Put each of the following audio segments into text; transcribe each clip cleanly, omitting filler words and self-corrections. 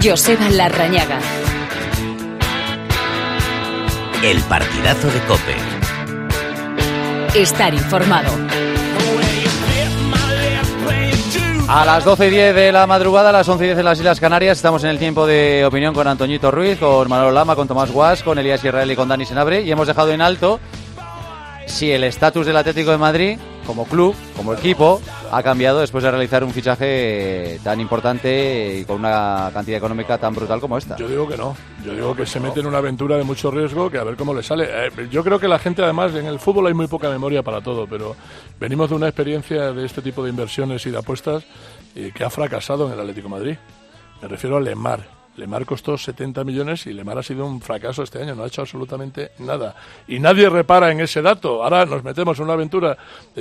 Joseba Larrañaga. El partidazo de COPE. Estar informado. A las 12:10 de la madrugada, a las 11:10 en las Islas Canarias, estamos en el tiempo de opinión con Antoñito Ruiz, con Manolo Lama, con Tomás Guas, con Elías Israel y con Dani Senabre, y hemos dejado en alto si el estatus del Atlético de Madrid, como club, como equipo, ha cambiado después de realizar un fichaje tan importante y con una cantidad económica tan brutal como esta. Yo digo que no. Yo digo que se mete en una aventura de mucho riesgo, que a ver cómo le sale. Yo creo que la gente, además, en el fútbol hay muy poca memoria para todo, pero venimos de una experiencia de este tipo de inversiones y de apuestas que ha fracasado en el Atlético de Madrid. Me refiero a Lemar. Lemar costó 70 millones y Lemar ha sido un fracaso este año, no ha hecho absolutamente nada. Y nadie repara en ese dato. Ahora nos metemos en una aventura,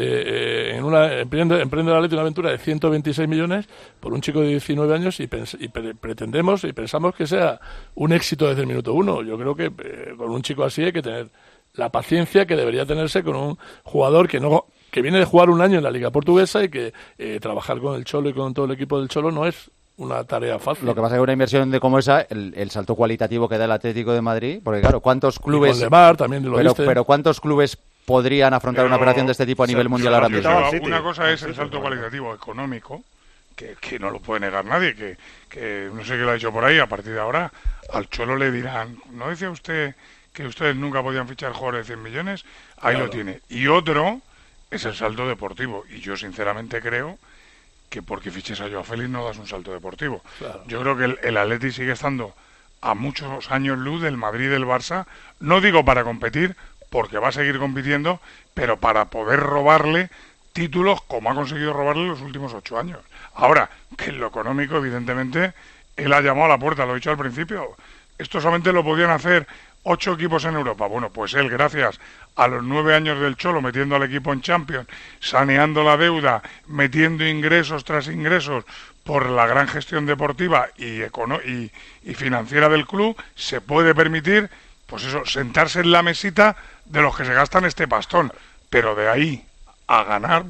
emprende el Atlético una aventura de 126 millones por un chico de 19 años y pretendemos y pensamos que sea un éxito desde el minuto uno. Yo creo que con un chico así hay que tener la paciencia que debería tenerse con un jugador que viene de jugar un año en la Liga Portuguesa y que trabajar con el Cholo y con todo el equipo del Cholo no es una tarea fácil. Lo que pasa es que una inversión como esa, el salto cualitativo que da el Atlético de Madrid, porque claro, ¿cuántos clubes... Y con Lemar también lo viste. Pero ¿cuántos clubes podrían afrontar una operación de este tipo a nivel mundial ahora mismo? Una cosa es el salto cualitativo económico, que no lo puede negar nadie, que no sé qué lo ha dicho por ahí, a partir de ahora al Cholo le dirán, ¿no decía usted que ustedes nunca podían fichar jugadores de 100 millones? Ahí claro. Lo tiene. Y otro es el salto deportivo, y yo sinceramente creo que porque fiches a Joao Félix no das un salto deportivo. Claro. Yo creo que el Atleti sigue estando a muchos años luz del Madrid y del Barça, no digo para competir, porque va a seguir compitiendo, pero para poder robarle títulos como ha conseguido robarle los últimos 8 años. Ahora, que en lo económico, evidentemente, él ha llamado a la puerta, lo he dicho al principio, esto solamente lo podían hacer 8 equipos en Europa. Bueno, pues él, gracias a los 9 años del Cholo, metiendo al equipo en Champions, saneando la deuda, metiendo ingresos tras ingresos por la gran gestión deportiva y financiera del club, se puede permitir, pues eso, sentarse en la mesita de los que se gastan este pastón. Pero de ahí a ganar,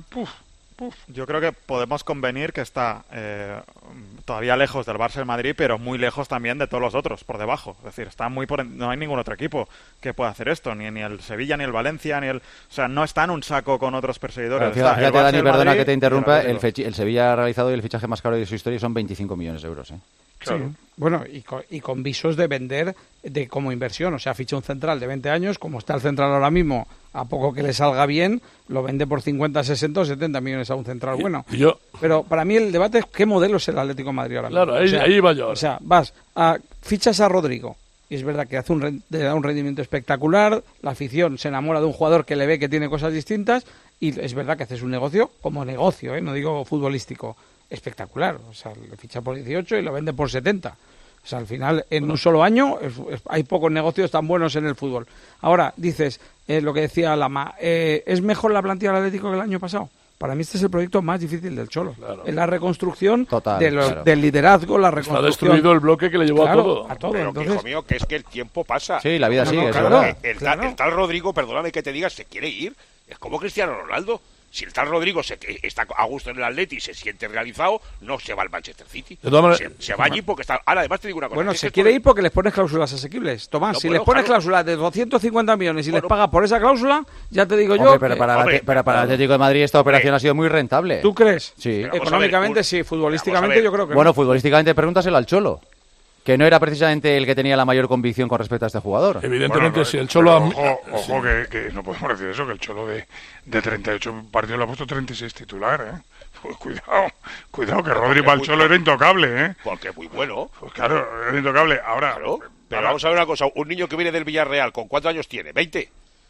Yo creo que podemos convenir que está todavía lejos del Barça y el Madrid, pero muy lejos también de todos los otros, por debajo. Es decir, está no hay ningún otro equipo que pueda hacer esto, ni el Sevilla, ni el Valencia, o sea, no está en un saco con otros perseguidores. Fíjate, Dani, perdona que te interrumpa, el Sevilla ha realizado el fichaje más caro de su historia y son 25 millones de euros, Claro. Sí. Bueno, y con visos de vender como inversión, o sea, ficha un central de 20 años, como está el central ahora mismo, a poco que le salga bien, lo vende por 50, 60 o 70 millones a un central bueno. Pero para mí el debate es qué modelo es el Atlético de Madrid ahora mismo. Claro, ahí va yo ahora. O sea, fichas a Rodrigo, y es verdad que le da un rendimiento espectacular, la afición se enamora de un jugador que le ve que tiene cosas distintas, y es verdad que haces un negocio, como negocio, no digo futbolístico, espectacular. O sea, le ficha por 18 y lo vende por 70. O sea, al final, en un solo año, hay pocos negocios tan buenos en el fútbol. Ahora, dices, lo que decía Lama, ¿es mejor la plantilla del Atlético que el año pasado? Para mí este es el proyecto más difícil del Cholo. Claro. Es la reconstrucción del liderazgo, la reconstrucción. Ha destruido el bloque que le llevó a todo. Pero, entonces... hijo mío, que es que el tiempo pasa. Sí, la vida sigue. El tal Rodrigo, perdóname que te diga, se quiere ir. Es como Cristiano Ronaldo. Si el tal Rodrigo está a gusto en el Atleti y se siente realizado, no se va al Manchester City. Se va allí porque está... Ahora, además te digo una cosa. Bueno, se quiere ir porque les pones cláusulas asequibles. Tomás, si les pones cláusulas de 250 millones y les pagas por esa cláusula, ya te digo yo... Pero para el Atlético de Madrid esta operación ha sido muy rentable. ¿Tú crees? Sí. Económicamente sí, futbolísticamente yo creo que Bueno, futbolísticamente pregúntaselo al Cholo, que no era precisamente el que tenía la mayor convicción con respecto a este jugador. Evidentemente, si el Cholo... Ojo, que no podemos decir eso, que el Cholo de 38 partidos le ha puesto 36 titular, Pues cuidado, que Rodri para el Cholo era intocable, Porque es muy bueno. Pues claro, era intocable. Ahora... Claro, pero vamos a ver una cosa, un niño que viene del Villarreal, ¿con cuántos años tiene? ¿20?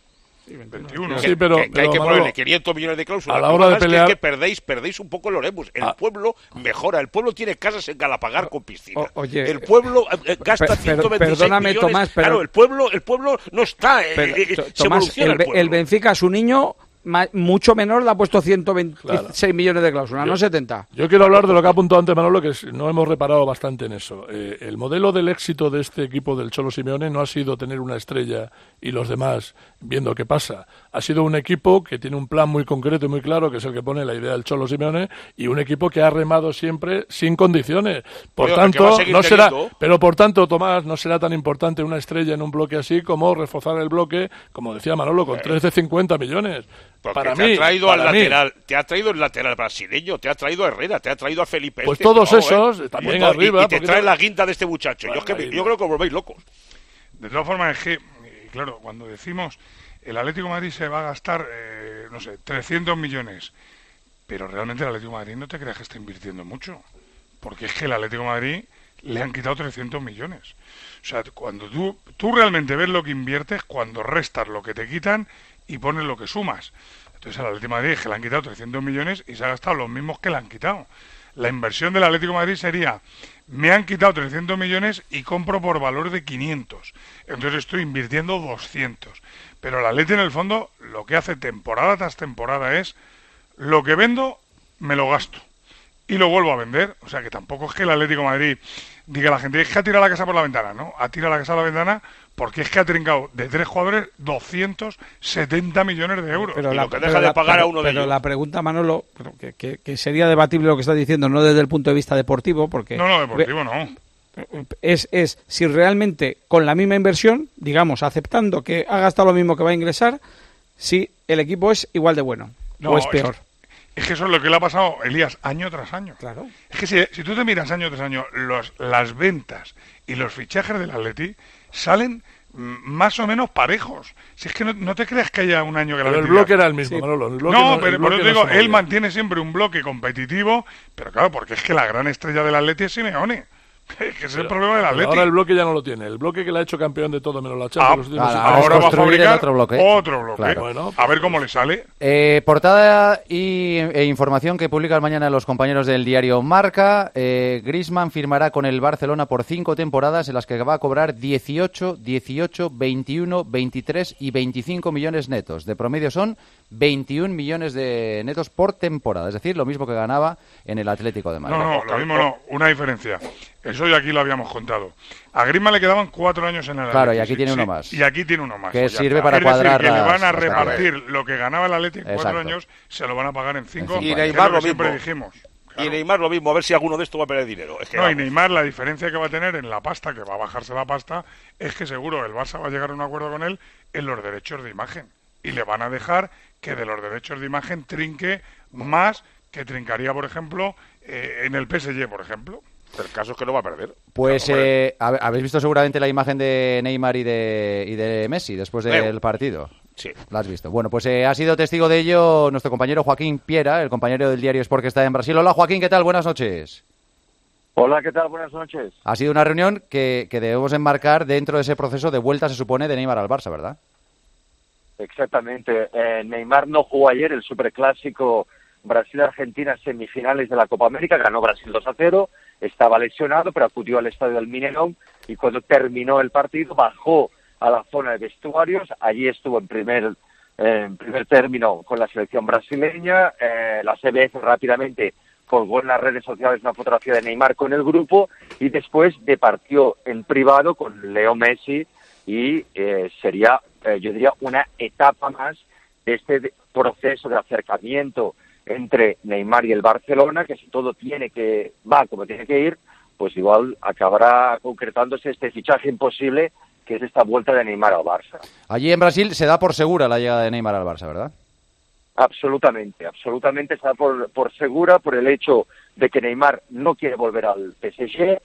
21. Sí, pero hay que ponerle 500 millones de cláusulas. A la hora de pelear... Es que perdéis un poco el Oremus. El pueblo mejora. El pueblo tiene casas en Galapagar con piscina. El pueblo gasta 126 perdóname, millones. Tomás, pero... Claro, el pueblo no está... Tomás, el Benfica, su niño... mucho menor le ha puesto 126 millones de cláusula, no 70. Yo quiero hablar de lo que ha apuntado antes Manolo, que no hemos reparado bastante en eso. El modelo del éxito de este equipo del Cholo Simeone no ha sido tener una estrella y los demás viendo qué pasa. Ha sido un equipo que tiene un plan muy concreto y muy claro, que es el que pone la idea del Cholo Simeone, y un equipo que ha remado siempre sin condiciones. Por tanto, Tomás, no será tan importante una estrella en un bloque así como reforzar el bloque, como decía Manolo, con 13,50 millones. Porque para te mí, ha traído al mí. lateral, te ha traído el lateral brasileño, te ha traído a Herrera, te ha traído a Felipe. Pues todos esos, también arriba. Y te trae la guinda de este muchacho. Yo creo que os volvéis locos. De todas formas, es que, claro, cuando decimos el Atlético de Madrid se va a gastar, 300 millones, pero realmente el Atlético de Madrid no te creas que está invirtiendo mucho, porque es que el Atlético de Madrid le han quitado 300 millones. O sea, cuando tú realmente ves lo que inviertes, cuando restas lo que te quitan y pones lo que sumas. Entonces al Atlético de Madrid es que le han quitado 300 millones y se ha gastado los mismos que le han quitado. La inversión del Atlético de Madrid sería: me han quitado 300 millones y compro por valor de 500. Entonces estoy invirtiendo 200. Pero el Atlético en el fondo lo que hace temporada tras temporada es: lo que vendo, me lo gasto. Y lo vuelvo a vender. O sea que tampoco es que el Atlético de Madrid diga a la gente: es que ha tirado la casa por la ventana. No, ha tirado la casa por la ventana porque es que ha trincado de 3 jugadores 270 millones de euros. Pero lo que deja de pagar a uno de ellos. Pero la pregunta, Manolo, que sería debatible lo que estás diciendo, no desde el punto de vista deportivo, porque... No, deportivo no. Es si realmente con la misma inversión, digamos, aceptando que ha gastado lo mismo que va a ingresar, si el equipo es igual de bueno o es peor. Es que eso es lo que le ha pasado, Elías, año tras año. Claro. Es que si tú te miras año tras año, las ventas y los fichajes del Atleti salen más o menos parejos. Si es que no te creas que haya un año que el bloque era el mismo, sí. Manolo. Pero te digo, él mantiene siempre un bloque competitivo, pero claro, porque es que la gran estrella del Atleti es Simeone. Que es el problema del Atleti. Ahora el bloque ya no lo tiene. El bloque que le ha hecho campeón de todo menos la Champions. Ahora va a fabricar otro bloque. Claro. Bueno, a ver cómo le sale. Portada e información que publican mañana los compañeros del diario Marca. Griezmann firmará con el Barcelona por 5 temporadas en las que va a cobrar 18, 21, 23 y 25 millones netos. De promedio son 21 millones de netos por temporada. Es decir, lo mismo que ganaba en el Atlético de Madrid. No, lo mismo no. Una diferencia. Eso ya aquí lo habíamos contado. A Griezmann le quedaban 4 años en el Atlético. Claro, y aquí tiene uno más. Y aquí tiene uno más. Que sirve para cuadrar. Es decir, que le van a repartir lo que ganaba el Atlético en 4 años, se lo van a pagar en 5. Y Neymar lo mismo. Dijimos. Claro. Y Neymar lo mismo, a ver si alguno de estos va a perder dinero. Es que y Neymar, la diferencia que va a tener en la pasta, que va a bajarse la pasta, es que seguro el Barça va a llegar a un acuerdo con él en los derechos de imagen. Y le van a dejar que de los derechos de imagen trinque más que trincaría, por ejemplo, en el PSG, por ejemplo. El caso es que no va a perder. Pues habéis visto seguramente la imagen de Neymar y de Messi después del partido. Sí. La has visto. Bueno, pues ha sido testigo de ello nuestro compañero Joaquín Piera, el compañero del diario Sport que está en Brasil. Hola Joaquín, ¿qué tal? Buenas noches. Hola, ¿qué tal? Buenas noches. Ha sido una reunión que debemos enmarcar dentro de ese proceso de vuelta, se supone, de Neymar al Barça, ¿verdad? Exactamente. Neymar no jugó ayer el superclásico Brasil-Argentina semifinales de la Copa América, ganó Brasil 2-0, estaba lesionado, pero acudió al estadio del Mineirão y cuando terminó el partido bajó a la zona de vestuarios, allí estuvo en primer término con la selección brasileña, la CBF rápidamente colgó en las redes sociales una fotografía de Neymar con el grupo y después departió en privado con Leo Messi y sería, yo diría, una etapa más de este proceso de acercamiento entre Neymar y el Barcelona, que si todo va como tiene que ir, pues igual acabará concretándose este fichaje imposible que es esta vuelta de Neymar al Barça. Allí en Brasil se da por segura la llegada de Neymar al Barça, ¿verdad? Absolutamente se da por segura por el hecho de que Neymar no quiere volver al PSG.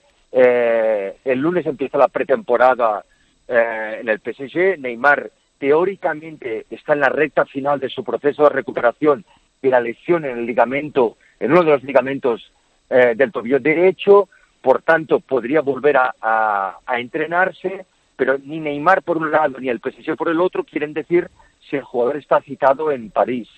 El lunes empieza la pretemporada en el PSG. Neymar teóricamente está en la recta final de su proceso de recuperación y la lesión en uno de los ligamentos del tobillo derecho, por tanto podría volver a entrenarse, pero ni Neymar por un lado ni el PSG por el otro quieren decir si el jugador está citado en París.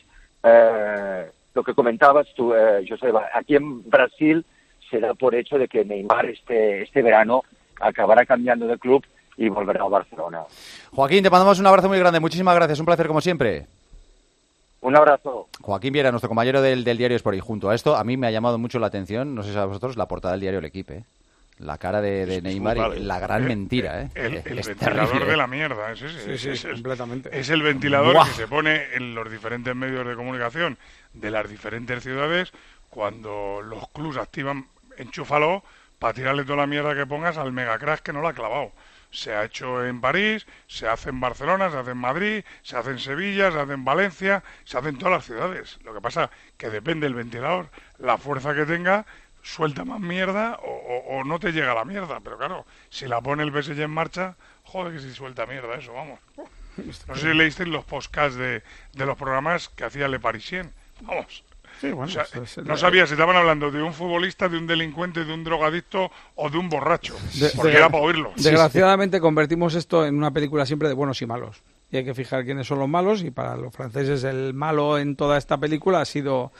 Lo que comentabas tú, Joseba, aquí en Brasil se da por hecho de que Neymar este verano acabará cambiando de club y volverá a Barcelona. Joaquín, te mandamos un abrazo muy grande, muchísimas gracias, un placer como siempre. Un abrazo. Joaquín Viera, nuestro compañero del diario Sport, y junto a esto, a mí me ha llamado mucho la atención, no sé si a vosotros, la portada del diario El Equipo, ¿eh? La cara de Neymar y la gran mentira, ¿eh? El es ventilador terrible, de la mierda, es ese. Sí, completamente. Es el ventilador ¡Buah! que se pone en los diferentes medios de comunicación de las diferentes ciudades cuando los clubs activan enchúfalo para tirarle toda la mierda que pongas al megacrack que no lo ha clavado. Se ha hecho en París, se hace en Barcelona, se hace en Madrid, se hace en Sevilla, se hace en Valencia, se hace en todas las ciudades. Lo que pasa que depende del ventilador, la fuerza que tenga, suelta más mierda o no te llega la mierda. Pero claro, si la pone el PSG en marcha, joder que si suelta mierda eso, vamos. No sé si leísteis los podcasts de los programas que hacía Le Parisien. Vamos. Sí, bueno, o sea, no sabía si estaban hablando de un futbolista, de un delincuente, de un drogadicto o de un borracho, porque era para oírlo. Desgraciadamente convertimos esto en una película siempre de buenos y malos. Y hay que fijar quiénes son los malos, y para los franceses el malo en toda esta película ha sido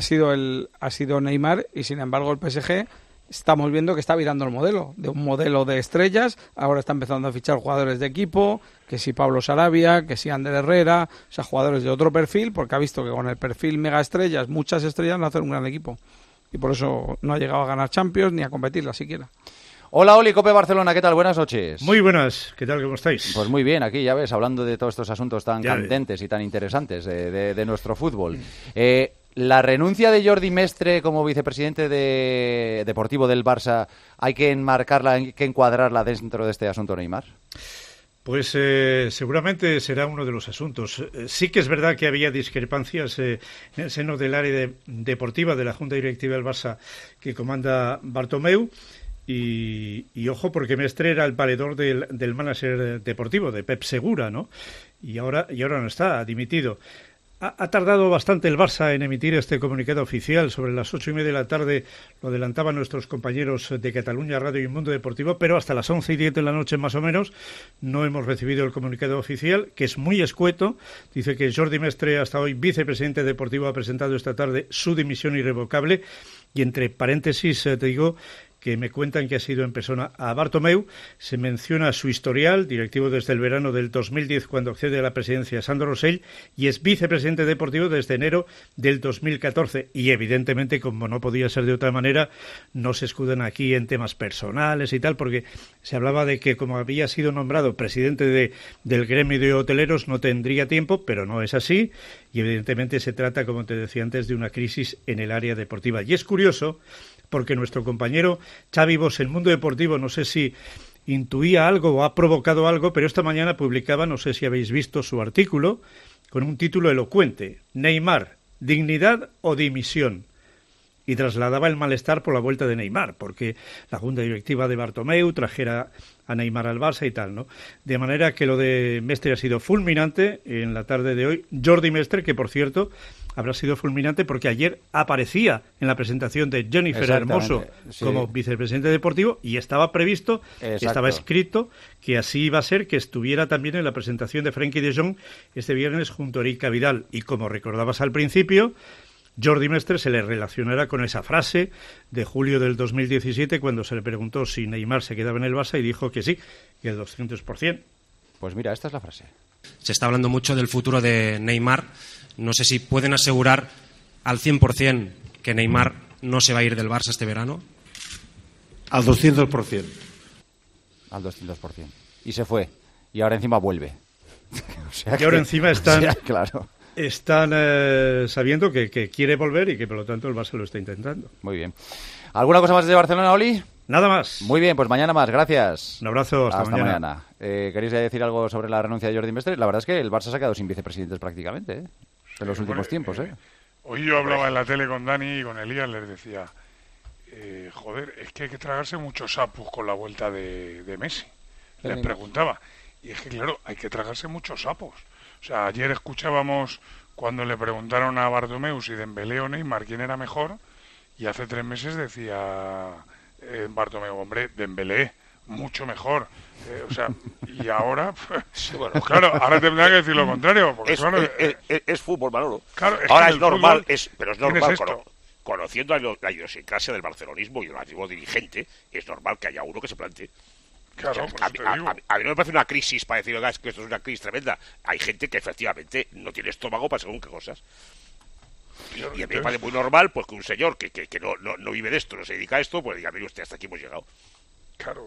Neymar, y sin embargo el PSG estamos viendo que está virando el modelo, de un modelo de estrellas, ahora está empezando a fichar jugadores de equipo, que si Pablo Sarabia, que si Ander Herrera, o sea, jugadores de otro perfil, porque ha visto que con el perfil mega estrellas, muchas estrellas, no hacen un gran equipo. Y por eso no ha llegado a ganar Champions ni a competirla siquiera. Hola, Oli, Cope Barcelona, ¿qué tal? Buenas noches. Muy buenas, ¿qué tal? ¿Cómo estáis? Pues muy bien, aquí ya ves, hablando de todos estos asuntos tan candentes y tan interesantes de nuestro fútbol. La renuncia de Jordi Mestre como vicepresidente deportivo del Barça, ¿hay que enmarcarla, hay que encuadrarla dentro de este asunto Neymar? Pues seguramente será uno de los asuntos. Sí que es verdad que había discrepancias en el seno del área deportiva de la Junta Directiva del Barça que comanda Bartomeu. Y ojo, porque Mestre era el valedor del manager deportivo, de Pep Segura, ¿no? Y ahora no está, ha dimitido. Ha tardado bastante el Barça en emitir este comunicado oficial. Sobre las 8:30 de la tarde lo adelantaban nuestros compañeros de Cataluña Radio y Mundo Deportivo, pero hasta las 11:10 de la noche más o menos no hemos recibido el comunicado oficial, que es muy escueto. Dice que Jordi Mestre, hasta hoy vicepresidente deportivo, ha presentado esta tarde su dimisión irrevocable, y entre paréntesis te digo que me cuentan que ha sido en persona a Bartomeu. Se menciona su historial, directivo desde el verano del 2010 cuando accede a la presidencia Sandro Rosell, y es vicepresidente deportivo desde enero del 2014, y evidentemente, como no podía ser de otra manera, no se escudan aquí en temas personales y tal, porque se hablaba de que como había sido nombrado presidente del gremio de hoteleros no tendría tiempo, pero no es así, y evidentemente se trata, como te decía antes, de una crisis en el área deportiva. Y es curioso porque nuestro compañero Xavi Bosch, el Mundo Deportivo, no sé si intuía algo o ha provocado algo, pero esta mañana publicaba, no sé si habéis visto su artículo, con un título elocuente: Neymar, dignidad o dimisión. Y trasladaba el malestar por la vuelta de Neymar, porque la Junta Directiva de Bartomeu trajera a Neymar al Barça y tal, ¿no? De manera que lo de Mestre ha sido fulminante en la tarde de hoy. Jordi Mestre, que por cierto habrá sido fulminante porque ayer aparecía en la presentación de Jennifer Hermoso como vicepresidente deportivo, y estaba previsto, estaba escrito que así iba a ser, que estuviera también en la presentación de Frenkie de Jong este viernes junto a Erika Vidal. Y como recordabas al principio, Jordi Mestre se le relacionará con esa frase de julio del 2017 cuando se le preguntó si Neymar se quedaba en el Barça y dijo que sí, que el 200%. Pues mira, esta es la frase. Se está hablando mucho del futuro de Neymar. No sé si pueden asegurar al 100% que Neymar no se va a ir del Barça este verano. Al 200%. Al 200%. Y se fue. Y ahora encima vuelve. O sea y ahora encima están... claro. Están sabiendo que quiere volver y que por lo tanto el Barça lo está intentando. Muy bien. ¿Alguna cosa más de Barcelona, Oli? Nada más. Muy bien, pues mañana más. Gracias. Un abrazo. Hasta mañana. ¿Queréis decir algo sobre la renuncia de Jordi Mestre? La verdad es que el Barça se ha quedado sin vicepresidentes prácticamente, en los últimos tiempos. Hoy yo hablaba en la tele con Dani y con Elías, les decía, joder, es que hay que tragarse muchos sapos con la vuelta de Messi. Les preguntaba. Y es que, claro, hay que tragarse muchos sapos. O sea, ayer escuchábamos cuando le preguntaron a Bartomeu si Dembélé o Neymar quién era mejor, y hace 3 meses decía Bartomeu, hombre, Dembélé, mucho mejor. O sea, y ahora, pues claro, ahora tendrá que decir lo contrario. Porque es fútbol, Manolo. Claro, ahora es normal, pero es normal, conociendo la idiosincrasia del barcelonismo y del antiguo dirigente, es normal que haya uno que se plantee. Claro, a mí no me parece una crisis para decir, oiga, es que esto es una crisis tremenda. Hay gente que efectivamente no tiene estómago para según qué cosas. Y a mí me parece muy normal pues que un señor que no vive de esto, no se dedica a esto, pues diga, mire usted, hasta aquí hemos llegado. Claro.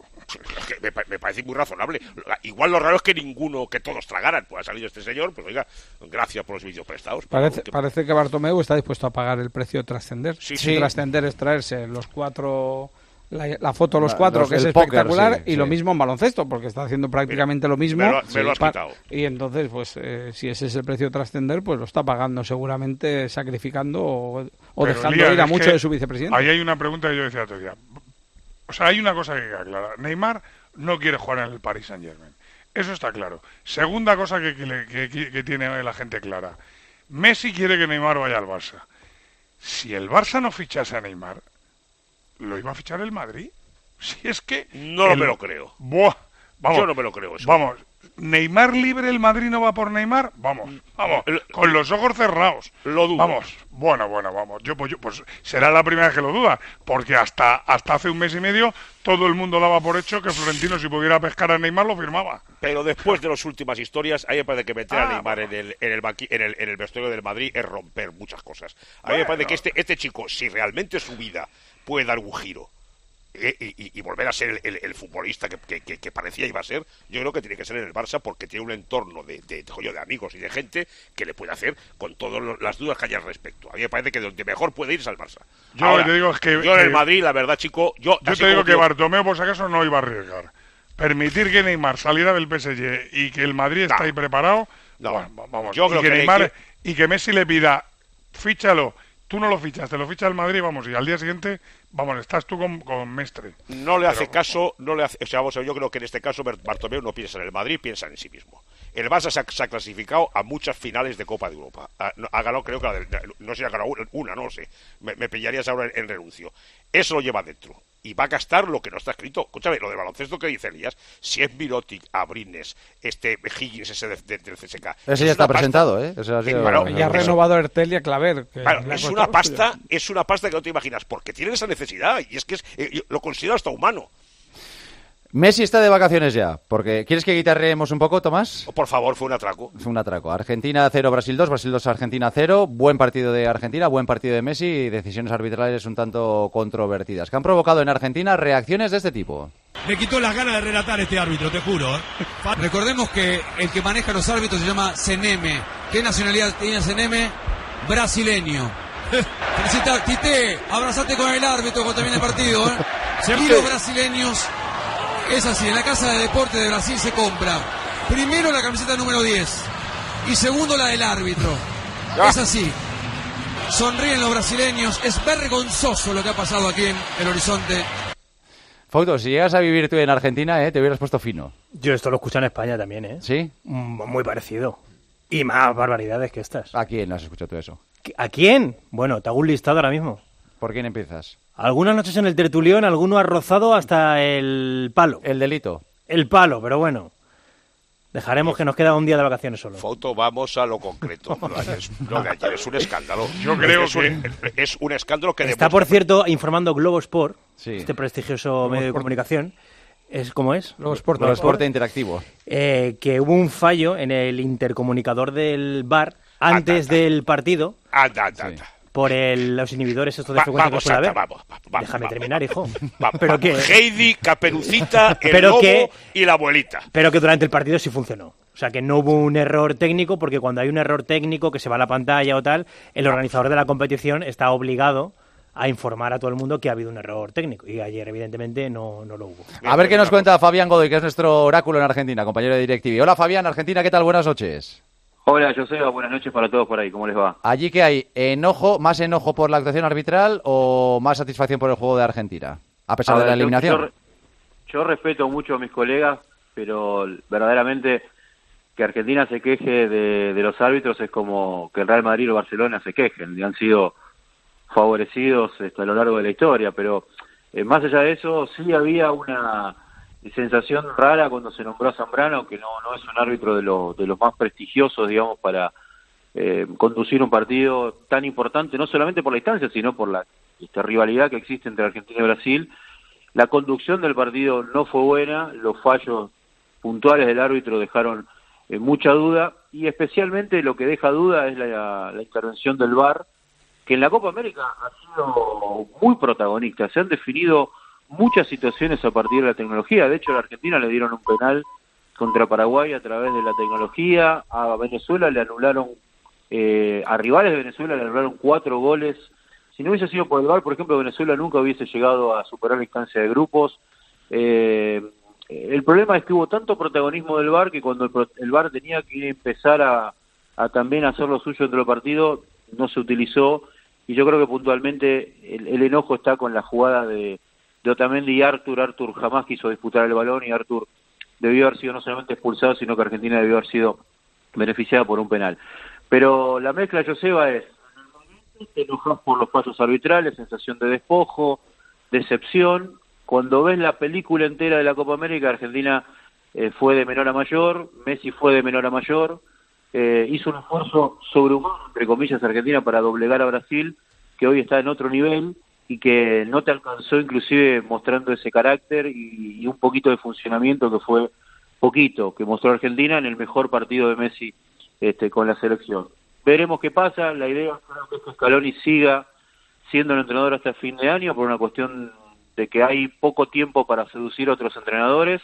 Me parece muy razonable. Igual lo raro es que todos tragaran. Pues ha salido este señor, pues oiga, gracias por los vídeos prestados. Parece que Bartomeu está dispuesto a pagar el precio de trascender. Sí. Trascender es traerse los 4... La foto de los 4, que es espectacular, póker, y lo mismo en baloncesto, porque está haciendo prácticamente lo mismo. Me lo has quitado. Y entonces, pues, si ese es el precio de trascender, pues lo está pagando seguramente, sacrificando o dejando ir a mucho de su vicepresidente. Ahí hay una pregunta que yo decía todavía. O sea, hay una cosa que queda clara. Neymar no quiere jugar en el Paris Saint-Germain. Eso está claro. Segunda cosa que tiene la gente clara. Messi quiere que Neymar vaya al Barça. Si el Barça no fichase a Neymar, ¿lo iba a fichar el Madrid? Si es que... No me lo creo. Buah, vamos, yo no me lo creo eso. Vamos, ¿Neymar libre el Madrid no va por Neymar? Vamos, con los ojos cerrados. Lo dudo. Vamos, bueno, vamos. Pues será la primera vez que lo duda, porque hasta hace un mes y medio todo el mundo daba por hecho que Florentino, si pudiera pescar a Neymar, lo firmaba. Pero después de las últimas historias, a mí me parece que meter a Neymar en el vestuario del Madrid es romper muchas cosas. A mí me parece que este chico, si realmente su vida puede dar un giro y volver a ser el futbolista que parecía iba a ser, yo creo que tiene que ser en el Barça, porque tiene un entorno de amigos y de gente que le puede hacer con todas las dudas que haya al respecto. A mí me parece que donde mejor puede ir es al Barça. Ahora, te digo es que yo en el Madrid, la verdad, chico, yo te digo que Bartomeu, por si acaso, no iba a arriesgar. Permitir que Neymar saliera del PSG y que el Madrid está ahí preparado, vamos, yo creo que Neymar y que Messi le pida, fíchalo. Tú no lo fichas, te lo ficha el Madrid, vamos, y al día siguiente, vamos, estás tú con Mestre. No le hace caso, o sea, vamos, yo creo que en este caso Bartomeu no piensa en el Madrid, piensa en sí mismo. El Barça se ha clasificado a muchas finales de Copa de Europa. Ha ganado, creo que no sé si ha ganado una, no lo sé. Me pillarías ahora en renuncio. Eso lo lleva dentro. Y va a gastar lo que no está escrito. Escúchame, lo del baloncesto que dice Elías, si es Mirotic, Abrines, Higgins, ese del CSK. Ese ya está presentado, ¿eh? Ya ha renovado Ertel y a Claver. Es una pasta que no te imaginas, porque tienen esa necesidad, y es que lo considero hasta humano. Messi está de vacaciones ya, porque ¿quieres que guitarreemos un poco, Tomás? Por favor, fue un atraco. Fue un atraco. Argentina 0, Brasil 2, Brasil 2, Argentina 0. Buen partido de Argentina, buen partido de Messi y decisiones arbitrales un tanto controvertidas, que han provocado en Argentina reacciones de este tipo. Le quitó las ganas de relatar este árbitro, te juro. Recordemos que el que maneja los árbitros se llama Seneme. ¿Qué nacionalidad tenía Seneme? Brasileño. Felicita, Tite, abrazate con el árbitro cuando termine el partido. Y los brasileños... Es así, en la Casa de Deporte de Brasil se compra primero la camiseta número 10 y segundo la del árbitro. Es así. Sonríen los brasileños. Es vergonzoso lo que ha pasado aquí en el horizonte. Fausto, si llegas a vivir tú en Argentina, te hubieras puesto fino. Yo esto lo escucho en España también, ¿eh? ¿Sí? Muy parecido. Y más barbaridades que estas. ¿A quién has escuchado tú eso? ¿A quién? Bueno, te hago un listado ahora mismo. ¿Por quién empiezas? Algunas noches en el tertulión, alguno ha rozado hasta el palo. ¿El delito? El palo, pero bueno. Dejaremos que nos queda un día de vacaciones solo. Foto, vamos a lo concreto. Lo de ayer es un escándalo. Yo creo que es un escándalo que está, por cierto, informando Globo Sport, sí, este prestigioso medio de comunicación. ¿Cómo es? Globo Sport Interactivo. Que hubo un fallo en el intercomunicador del VAR antes del partido. Por los inhibidores estos de frecuencia que puede haber. Déjame terminar, hijo. Pero que Heidi, Caperucita, el lobo y la abuelita. Pero que durante el partido sí funcionó. O sea, que no hubo un error técnico, porque cuando hay un error técnico que se va a la pantalla o tal, el organizador de la competición está obligado a informar a todo el mundo que ha habido un error técnico. Y ayer, evidentemente, no lo hubo. A ver qué nos cuenta Fabián Godoy, que es nuestro oráculo en Argentina, compañero de DirecTV. Hola, Fabián, Argentina, ¿qué tal? Buenas noches. Hola, Joseba, buenas noches para todos por ahí, ¿cómo les va? ¿Allí qué hay? ¿Más enojo por la actuación arbitral o más satisfacción por el juego de Argentina? A pesar de la eliminación. Yo respeto mucho a mis colegas, pero verdaderamente que Argentina se queje de los árbitros es como que el Real Madrid o Barcelona se quejen, y han sido favorecidos a lo largo de la historia, pero más allá de eso, sí había una sensación rara cuando se nombró a Zambrano, que no es un árbitro de los más prestigiosos, digamos, para conducir un partido tan importante, no solamente por la distancia, sino por la rivalidad que existe entre Argentina y Brasil. La conducción del partido no fue buena, los fallos puntuales del árbitro dejaron mucha duda, y especialmente lo que deja duda es la intervención del VAR, que en la Copa América ha sido muy protagonista. Se han definido muchas situaciones a partir de la tecnología. De hecho, a la Argentina le dieron un penal contra Paraguay a través de la tecnología. A Venezuela le anularon, a rivales de Venezuela le anularon 4 goles. Si no hubiese sido por el VAR, por ejemplo, Venezuela nunca hubiese llegado a superar la instancia de grupos. El problema es que hubo tanto protagonismo del VAR que cuando el VAR tenía que empezar a también hacer lo suyo dentro del partido, no se utilizó, y yo creo que puntualmente el enojo está con la jugada de Otamendi y Artur. Artur jamás quiso disputar el balón, y Artur debió haber sido no solamente expulsado, sino que Argentina debió haber sido beneficiada por un penal. Pero la mezcla, Joseba, es: te enojas por los fallos arbitrales, sensación de despojo, decepción. Cuando ves la película entera de la Copa América, Argentina fue de menor a mayor, Messi fue de menor a mayor, hizo un esfuerzo sobrehumano, entre comillas, Argentina, para doblegar a Brasil, que hoy está en otro nivel y que no te alcanzó, inclusive mostrando ese carácter y un poquito de funcionamiento, que fue poquito, que mostró Argentina en el mejor partido de Messi con la selección. Veremos qué pasa. La idea es que Scaloni siga siendo el entrenador hasta fin de año, por una cuestión de que hay poco tiempo para seducir a otros entrenadores,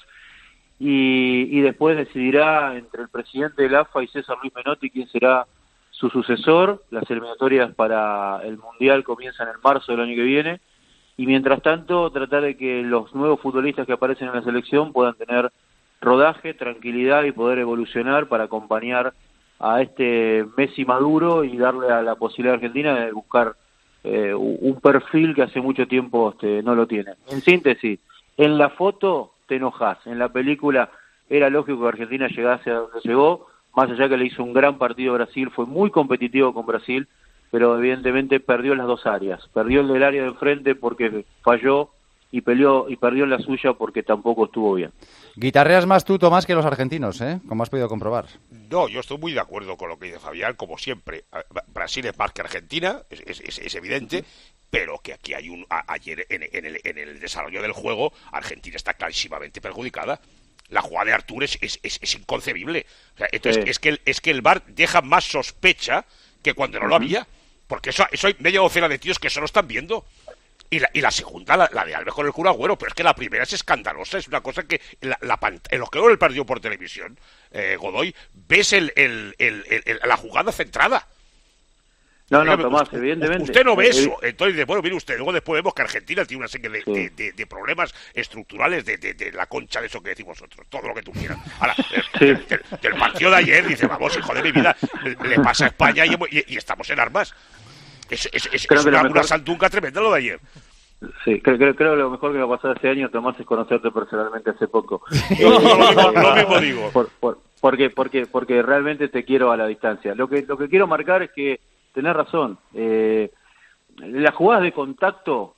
y después decidirá entre el presidente del AFA y César Luis Menotti quién será su sucesor. Las eliminatorias para el Mundial comienzan en marzo del año que viene, y mientras tanto tratar de que los nuevos futbolistas que aparecen en la selección puedan tener rodaje, tranquilidad y poder evolucionar para acompañar a este Messi maduro y darle a la posibilidad a Argentina de buscar un perfil que hace mucho tiempo no lo tiene. En síntesis, en la foto te enojas, en la película era lógico que Argentina llegase a donde llegó, más allá que le hizo un gran partido a Brasil, fue muy competitivo con Brasil, pero evidentemente perdió en las dos áreas. Perdió el del área de enfrente porque falló, y perdió en la suya porque tampoco estuvo bien. Guitarreas más tú, Tomás, que los argentinos, como has podido comprobar. No, yo estoy muy de acuerdo con lo que dice Fabián, como siempre. Brasil es más que Argentina, es evidente, pero que aquí hay ayer en el desarrollo del juego, Argentina está clarísimamente perjudicada. La jugada de Artur es inconcebible. O sea, entonces, es que el VAR deja más sospecha que cuando no lo había, porque eso hay media docena de tíos que eso lo están viendo. Y la segunda, la de Alves con el Kun Agüero, pero es que la primera es escandalosa, es una cosa que en los que veo el partido por televisión, Godoy, ves la jugada centrada. No, Tomás, evidentemente. Usted no ve eso, entonces, bueno, mire usted, luego después vemos que Argentina tiene una serie de problemas estructurales de la concha de eso que decimos nosotros, todo lo que tú quieras. Ahora, del partido de ayer, dice, vamos, hijo de mi vida, le pasa a España y estamos en armas. Es una sandunga tremenda lo de ayer. Sí, creo que lo mejor que va a pasar este año, Tomás, es conocerte personalmente hace poco. Lo mismo digo. Porque realmente te quiero a la distancia. Lo que quiero marcar es que tenés razón. Las jugadas de contacto,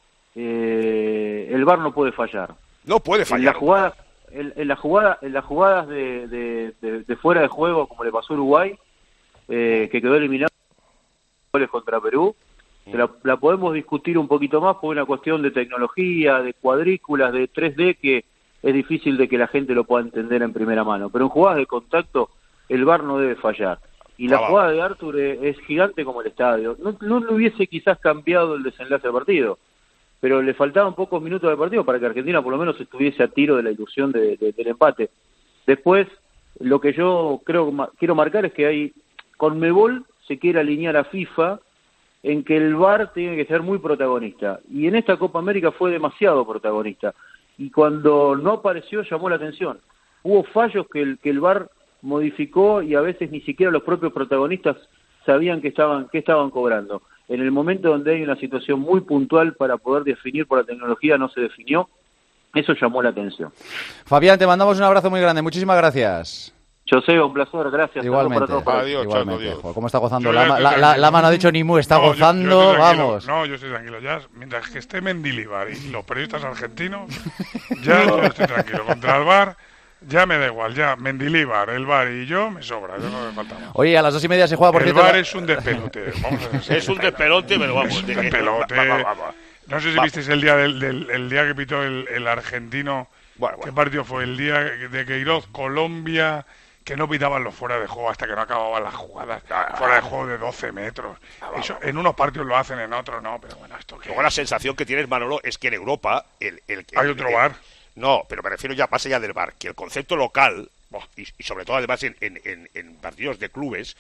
el VAR no puede fallar. No puede fallar. En las jugadas de fuera de juego, como le pasó a Uruguay, que quedó eliminado contra Perú, la podemos discutir un poquito más por una cuestión de tecnología, de cuadrículas, de 3D, que es difícil de que la gente lo pueda entender en primera mano. Pero en jugadas de contacto el VAR no debe fallar. Y la jugada de Artur es gigante como el estadio. No le hubiese quizás cambiado el desenlace del partido, pero le faltaban pocos minutos del partido para que Argentina por lo menos estuviese a tiro de la ilusión del empate. Después, lo que yo quiero marcar es que hay Conmebol se quiere alinear a FIFA en que el VAR tiene que ser muy protagonista, y en esta Copa América fue demasiado protagonista, y cuando no apareció llamó la atención. Hubo fallos que el VAR modificó, y a veces ni siquiera los propios protagonistas sabían que estaban cobrando. En el momento donde hay una situación muy puntual para poder definir por la tecnología, no se definió. Eso llamó la atención. Fabián, te mandamos un abrazo muy grande. Muchísimas gracias. José, un placer, gracias. Igualmente. Adiós, igualmente. ¿Cómo está gozando? Lama no ha dicho ni mu, está gozando, vamos. No, yo estoy tranquilo. Ya, mientras que esté Mendilibar y los periodistas argentinos, ya yo estoy tranquilo. Contra el VAR, ya me da igual. Ya Mendilibar, el VAR y yo me sobra. Eso no me falta más. Oye, a las 2:30 se juega, por cierto. El VAR es un despelote. Es un despelote, pero vamos. Es un despelote. No sé si visteis el día el día que pitó el argentino. Bueno. ¿Qué partido fue? El día de Queiroz, Colombia, que no pitaban los fuera de juego hasta que no acababan las jugadas. Fuera de juego de 12 metros. Eso en unos partidos lo hacen, en otros no, pero bueno, esto que... Luego la sensación que tienes, Manolo, es que en Europa... Hay otro VAR. No, pero me refiero ya más allá del VAR, que el concepto local, y sobre todo además en partidos de clubes,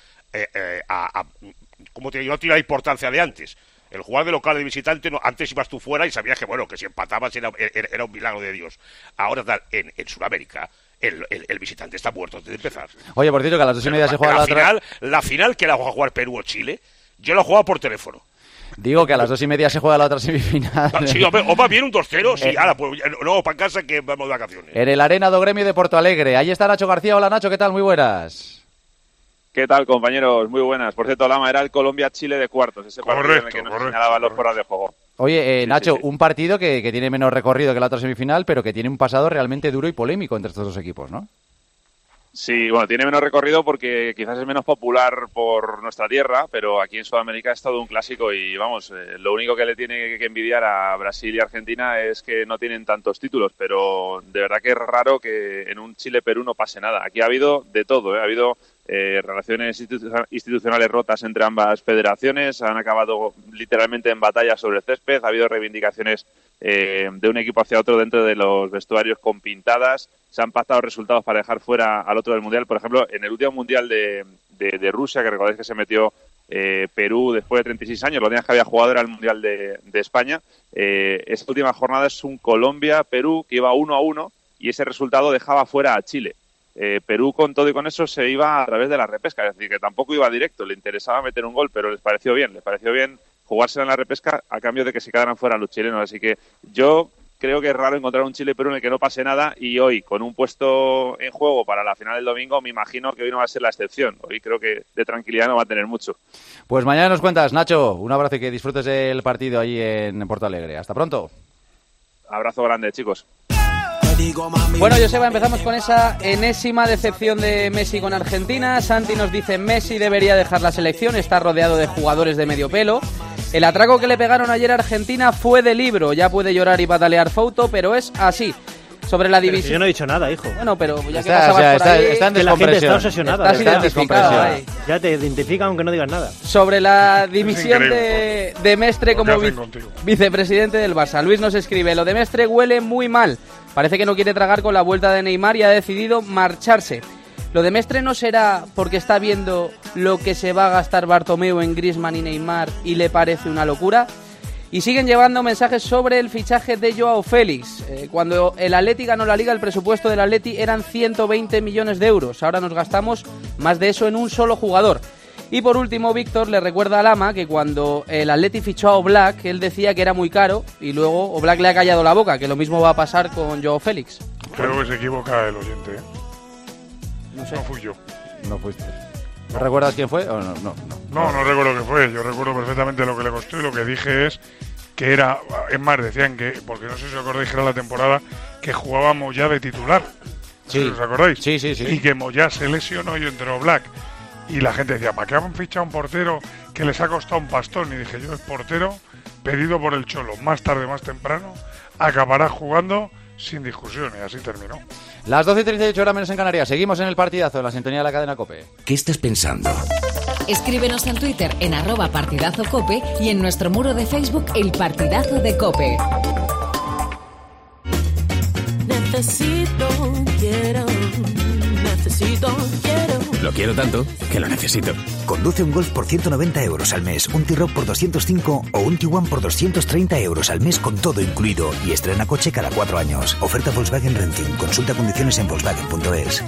como no tiene la importancia de antes. El jugar de local de visitante, antes ibas tú fuera y sabías que, bueno, que si empatabas era un milagro de Dios. Ahora, en Sudamérica, el visitante está muerto antes de empezar. Oye, por cierto, que a las 2:30 se juega la final que la va a jugar Perú o Chile, yo la jugaba por teléfono. Digo que a las 2:30 se juega la otra semifinal. Sí, o va bien un 2-0, sí, ahora pues no, para casa que vamos de vacaciones. En el Arena do Gremio de Porto Alegre. Ahí está Nacho García. Hola, Nacho, ¿qué tal? Muy buenas. ¿Qué tal, compañeros? Muy buenas. Por cierto, Lama, era el Colombia-Chile de cuartos, ese partido en el que nos señalaban los fuera de juego. Oye, Nacho, un partido que tiene menos recorrido que la otra semifinal, pero que tiene un pasado realmente duro y polémico entre estos dos equipos, ¿no? Sí, bueno, tiene menos recorrido porque quizás es menos popular por nuestra tierra, pero aquí en Sudamérica es todo un clásico y, vamos, lo único que le tiene que envidiar a Brasil y Argentina es que no tienen tantos títulos, pero de verdad que es raro que en un Chile-Perú no pase nada. Aquí ha habido de todo, ha habido relaciones institucionales rotas entre ambas federaciones, han acabado literalmente en batallas sobre el césped, ha habido reivindicaciones de un equipo hacia otro dentro de los vestuarios con pintadas, se han pactado resultados para dejar fuera al otro del Mundial. Por ejemplo, en el último Mundial de Rusia, que recordáis que se metió Perú después de 36 años, los días que había jugado era el Mundial de España, esta última jornada es un Colombia-Perú que iba 1-1 y ese resultado dejaba fuera a Chile. Perú con todo y con eso se iba a través de la repesca, es decir, que tampoco iba directo, le interesaba meter un gol, pero les pareció bien jugársela en la repesca a cambio de que se quedaran fuera los chilenos, así que yo creo que es raro encontrar un Chile-Perú en el que no pase nada y hoy, con un puesto en juego para la final del domingo, me imagino que hoy no va a ser la excepción, hoy creo que de tranquilidad no va a tener mucho. Pues mañana nos cuentas, Nacho, un abrazo y que disfrutes del partido allí en Porto Alegre, hasta pronto. Abrazo grande, chicos. Bueno, Joseba, empezamos con esa enésima decepción de Messi con Argentina. Santi nos dice: Messi debería dejar la selección, está rodeado de jugadores de medio pelo. El atraco que le pegaron ayer a Argentina fue de libro, ya puede llorar y patalear foto, pero es así. Sobre la división... Yo no he dicho nada, hijo. Bueno, pero ya que pasabas por ahí... Está en descompresión. La gente está obsesionada. Estás identificado. Ya te identifican aunque no digas nada. Sobre la dimisión de Mestre como vicepresidente del Barça. Luis nos escribe: lo de Mestre huele muy mal. Parece que no quiere tragar con la vuelta de Neymar y ha decidido marcharse. Lo de Mestre no será porque está viendo lo que se va a gastar Bartomeu en Griezmann y Neymar y le parece una locura. Y siguen llevando mensajes sobre el fichaje de Joao Félix. Cuando el Atleti ganó la Liga, el presupuesto del Atleti eran 120 millones de euros. Ahora nos gastamos más de eso en un solo jugador. Y por último, Víctor le recuerda a Lama que cuando el Atleti fichó a Oblak, él decía que era muy caro y luego Oblak le ha callado la boca, que lo mismo va a pasar con Joao Félix. Creo que se equivoca el oyente, ¿eh? No sé. No fui yo. No fuiste. ¿No recuerdas quién fue? ¿O no? No recuerdo qué fue. Yo recuerdo perfectamente lo que le costó y lo que dije es que era... Es más, decían que, porque no sé si os acordáis que era la temporada que jugaba Moyá de titular. Sí. ¿Os acordáis? Sí. Y que Moyá se lesionó y entró Black. Y la gente decía, ¿para qué han fichado un portero que les ha costado un pastón? Y dije, yo es portero pedido por el Cholo. Más tarde, más temprano, acabará jugando sin discusión. Y así terminó. Las 12:38 horas menos en Canarias. Seguimos en el partidazo, en la sintonía de la cadena COPE. ¿Qué estás pensando? Escríbenos en Twitter en @partidazocope y en nuestro muro de Facebook El Partidazo de COPE. Necesito, quiero. Lo quiero tanto que lo necesito. Conduce un Golf por 190 euros al mes, un T-Roc por 205 o un Tiguan por 230 euros al mes con todo incluido y estrena coche cada 4 años. Oferta Volkswagen Renting. Consulta condiciones en Volkswagen.es.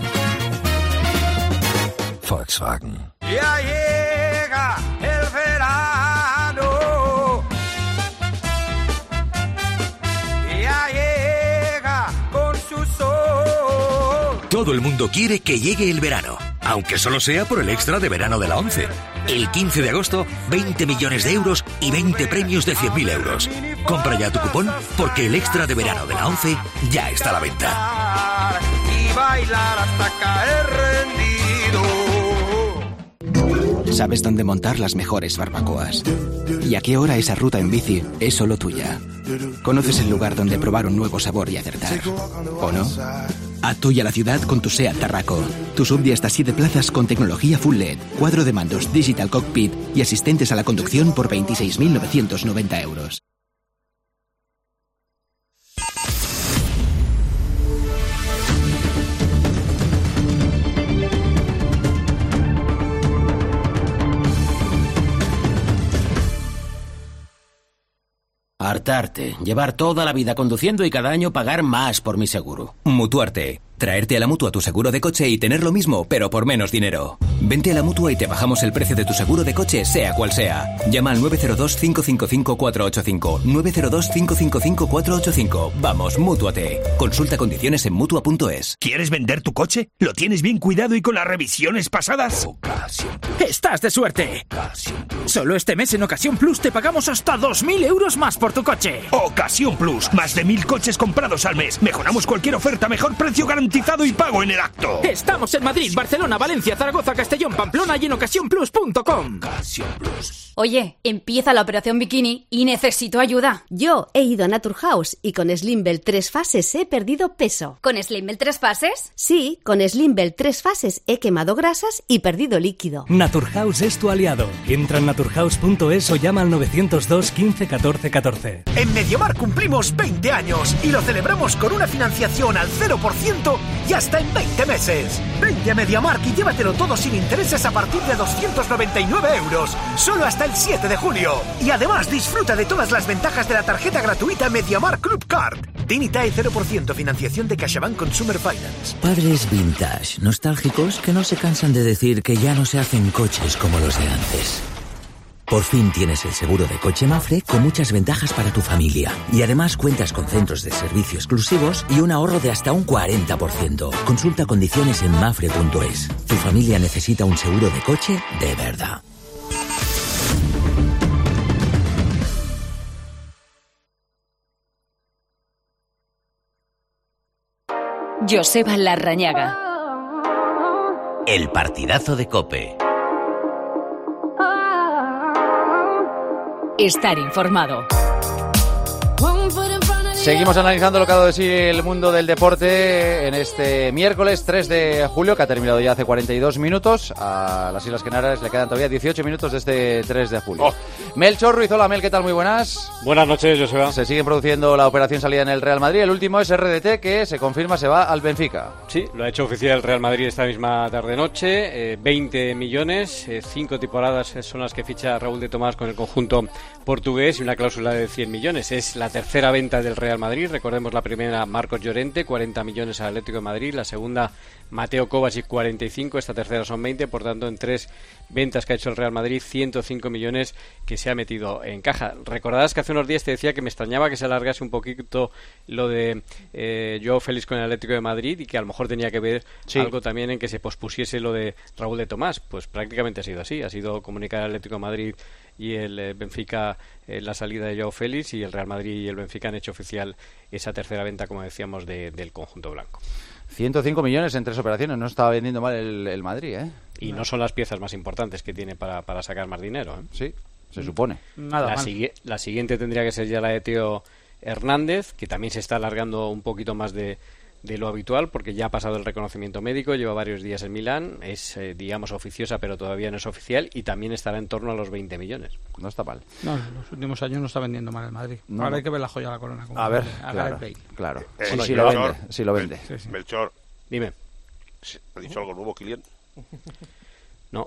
Volkswagen. Ya llega el verano. Ya llega con su sol. Todo el mundo quiere que llegue el verano, aunque solo sea por el extra de verano de la ONCE. El 15 de agosto, 20 millones de euros y 20 premios de 100.000 euros. Compra ya tu cupón porque el extra de verano de la ONCE ya está a la venta. Y bailar hasta caer rendido. sabes dónde montar las mejores barbacoas y a qué hora esa ruta en bici es solo tuya. Conoces el lugar donde probar un nuevo sabor y acertar, ¿o no? Haz tuya la ciudad con tu SEAT Tarraco. Tu sub de hasta 7 plazas con tecnología Full LED, cuadro de mandos, digital cockpit y asistentes a la conducción por 26.990 euros. Hartarte, llevar toda la vida conduciendo y cada año pagar más por mi seguro. Mutuarte. Traerte a la Mutua tu seguro de coche y tener lo mismo, pero por menos dinero. Vente a la Mutua y te bajamos el precio de tu seguro de coche, sea cual sea. Llama al 902-555-485. 902-555-485. Vamos, Mútuate. Consulta condiciones en Mutua.es. ¿Quieres vender tu coche? ¿Lo tienes bien cuidado y con las revisiones pasadas? ¡Estás de suerte! Solo este mes en Ocasión Plus te pagamos hasta 2.000 euros más por tu coche. Ocasión Plus. Más de 1.000 coches comprados al mes. Mejoramos cualquier oferta, mejor precio garantizado y pago en el acto. Estamos en Madrid, Barcelona, Valencia, Zaragoza, Castellón, Pamplona y en ocasiónplus.com. Oye, empieza la operación bikini y necesito ayuda. Yo he ido a Naturhaus y con Slimbell 3 fases he perdido peso. ¿Con Slimbell 3 fases? Sí, con Slimbell 3 fases he quemado grasas y perdido líquido. Naturhaus es tu aliado. Entra en naturhaus.es o llama al 902 15 14 14. En Mediamar cumplimos 20 años y lo celebramos con una financiación al 0% y hasta en 20 meses. Vente a Mediamar y llévatelo todo sin intereses a partir de 299 euros. Solo hasta el 7 de julio. Y además disfruta de todas las ventajas de la tarjeta gratuita Mediamar Club Card. Tinitae 0% financiación de CaixaBank Consumer Finance. Padres vintage, nostálgicos que no se cansan de decir que ya no se hacen coches como los de antes. Por fin tienes el seguro de coche Mapfre con muchas ventajas para tu familia. Y además cuentas con centros de servicio exclusivos y un ahorro de hasta un 40%. Consulta condiciones en mapfre.es. Tu familia necesita un seguro de coche de verdad. Joseba Larrañaga. El partidazo de COPE. Estar informado. Seguimos analizando lo que ha dado de sí el mundo del deporte en este miércoles 3 de julio, que ha terminado ya hace 42 minutos. A las Islas Canarias le quedan todavía 18 minutos de este 3 de julio. Melchor Ruiz, hola Mel, ¿qué tal? Muy buenas. Buenas noches, Joseba. Se siguen produciendo la operación salida en el Real Madrid. El último es RDT, que se confirma se va al Benfica. Sí, lo ha hecho oficial el Real Madrid esta misma tarde-noche. 20 millones, 5 temporadas son las que ficha Raúl de Tomás con el conjunto portugués y una cláusula de 100 millones. Es la tercera venta del Real Madrid. Recordemos la primera, Marcos Llorente, 40 millones al Atlético de Madrid. La segunda, Mateo Kovacic, 45. Esta tercera son 20. Por tanto, en 3 ventas que ha hecho el Real Madrid, 105 millones que se ha metido en caja. Recordarás que hace unos días te decía que me extrañaba que se alargase un poquito lo de Joao Félix con el Atlético de Madrid y que a lo mejor tenía que ver algo también en que se pospusiese lo de Raúl de Tomás. Pues prácticamente ha sido así. Ha sido comunicar al Atlético de Madrid y el Benfica la salida de Joao Félix, y el Real Madrid y el Benfica han hecho oficial esa tercera venta, como decíamos, del conjunto blanco. 105 millones en 3 operaciones. No estaba vendiendo mal el Madrid, ¿eh? Y no son las piezas más importantes que tiene para sacar más dinero, ¿eh? Sí, se supone. La siguiente tendría que ser ya la de Teo Hernández, que también se está alargando un poquito más de lo habitual, porque ya ha pasado el reconocimiento médico, lleva varios días en Milán, es, digamos, oficiosa, pero todavía no es oficial, y también estará en torno a los 20 millones. No está mal. No, en los últimos años no está vendiendo mal el Madrid. No, ahora hay que ver la joya de la corona. A ver, claro. Sí, lo vende. Sí. Melchor. Dime. ¿Ha dicho algo nuevo, Kylian? No.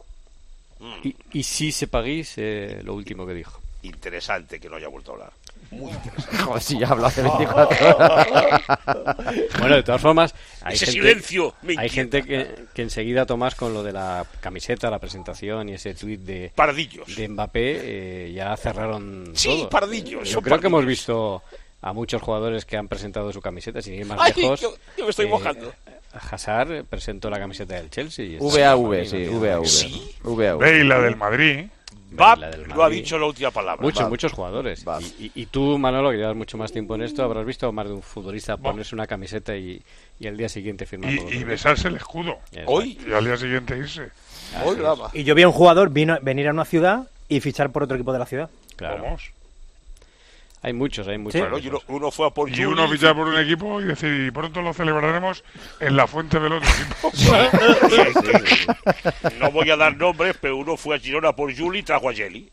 Y sí se paguís lo último que dijo. Interesante que no haya vuelto a hablar. Muy interesante. Joder, si ya habló hace 24 horas. Bueno, de todas formas, hay hay gente que enseguida tomas con lo de la camiseta, la presentación y ese tuit de Pardillos de Mbappé, ya cerraron todo. Pardillos. Yo creo que hemos visto a muchos jugadores que han presentado su camiseta, sin ir más lejos. Yo me estoy mojando. Hazard presentó la camiseta del Chelsea. VAV, sí, VAV. Sí. Ve, y la del Madrid. Lo ha dicho la última palabra. Muchos jugadores. Y tú, Manolo, que llevas mucho más tiempo en esto, habrás visto a más de un futbolista ponerse una camiseta y al día siguiente firmarlo. Y besarse el escudo. Hoy. Y al día siguiente irse. Y yo vi a un jugador venir a una ciudad y fichar por otro equipo de la ciudad. Claro. Vamos. Hay muchos. ¿Sí? Bueno, y uno fue a por y uno fichar por un equipo y decir, y pronto lo celebraremos en la fuente del otro equipo. No voy a dar nombres, pero uno fue a Girona por Juli y trajo a Jelly.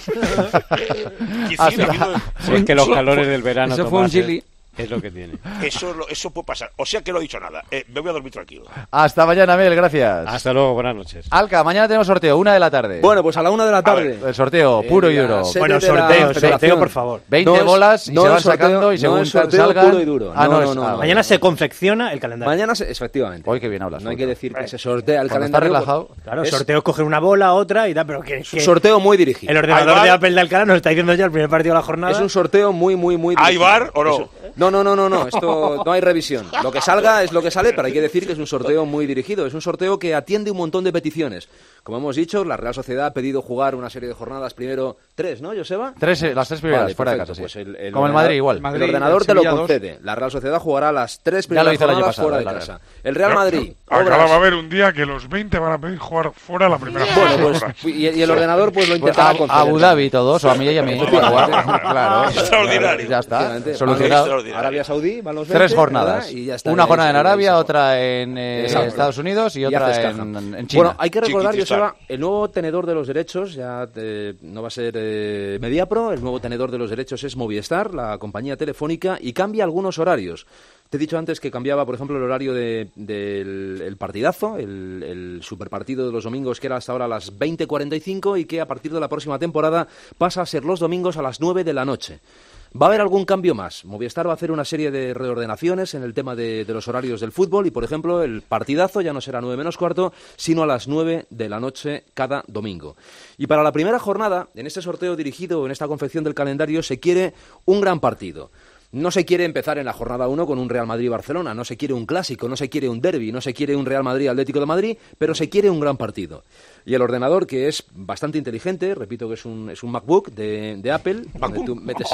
Es que los calores del verano, eso fue un Gili. Es lo que tiene. Eso puede pasar. O sea que no he dicho nada. Me voy a dormir tranquilo. Hasta mañana, Mel, gracias. Hasta luego, buenas noches. Alca, mañana tenemos sorteo, 1 de la tarde. Bueno, pues a la 1 de la tarde. El sorteo, puro y duro. Bueno, sorteo, por favor. 20 bolas y se van sacando y según salgan... puro y duro. Mañana se confecciona el calendario. Mañana, efectivamente. Hoy que bien hablas. No hay que decir que se sortea el calendario. Está relajado. Claro, el sorteo es coger una bola, otra y tal, pero que... Es un sorteo muy dirigido. El ordenador de Apple de Alcalá nos está diciendo ya el primer partido de la jornada. Es un sorteo muy dirigido. ¿Hay VAR o no? No, esto no hay revisión. Lo que salga es lo que sale, pero hay que decir que es un sorteo muy dirigido. Es un sorteo que atiende un montón de peticiones. Como hemos dicho, la Real Sociedad ha pedido jugar una serie de jornadas, primero 3, ¿no, Joseba? Las 3 primeras, fuera de casa, sí. Pues como el Madrid, igual. El ordenador te lo concede. La Real Sociedad jugará las 3 primeras jornadas fuera de casa. El Real Madrid... Acaba va a haber un día que los 20 van a pedir jugar fuera la primera jornada. Bueno, pues, y el ordenador pues lo intentará conceder. Abu Dhabi todos, o a mí y a mí. Claro. Extraordinario. Ya está, solucionado. Arabia Saudí, van los 20. 3 jornadas. Y ya está. Una jornada en Arabia, otra en Estados Unidos y otra en China. Bueno, hay que recordar, Joseba, el nuevo tenedor de los derechos ya no va a ser Mediapro, el nuevo tenedor de los derechos es Movistar, la compañía telefónica, y cambia algunos horarios. Te he dicho antes que cambiaba, por ejemplo, el horario del partidazo, el superpartido de los domingos, que era hasta ahora a las 20:45, y que a partir de la próxima temporada pasa a ser los domingos a las 9 de la noche. Va a haber algún cambio más. Movistar va a hacer una serie de reordenaciones en el tema de los horarios del fútbol y, por ejemplo, el partidazo ya no será 9 menos cuarto, sino a las 9 de la noche cada domingo. Y para la primera jornada, en este sorteo dirigido, en esta confección del calendario, se quiere un gran partido. No se quiere empezar en la jornada 1 con un Real Madrid-Barcelona, no se quiere un clásico, no se quiere un derbi, no se quiere un Real Madrid-Atlético de Madrid, pero se quiere un gran partido. Y el ordenador, que es bastante inteligente, repito que es un MacBook de Apple, donde tú metes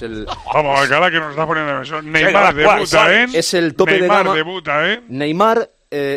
Vamos, Alcalá, que nos está poniendo eso. Neymar debuta, es el tope de gama. Neymar,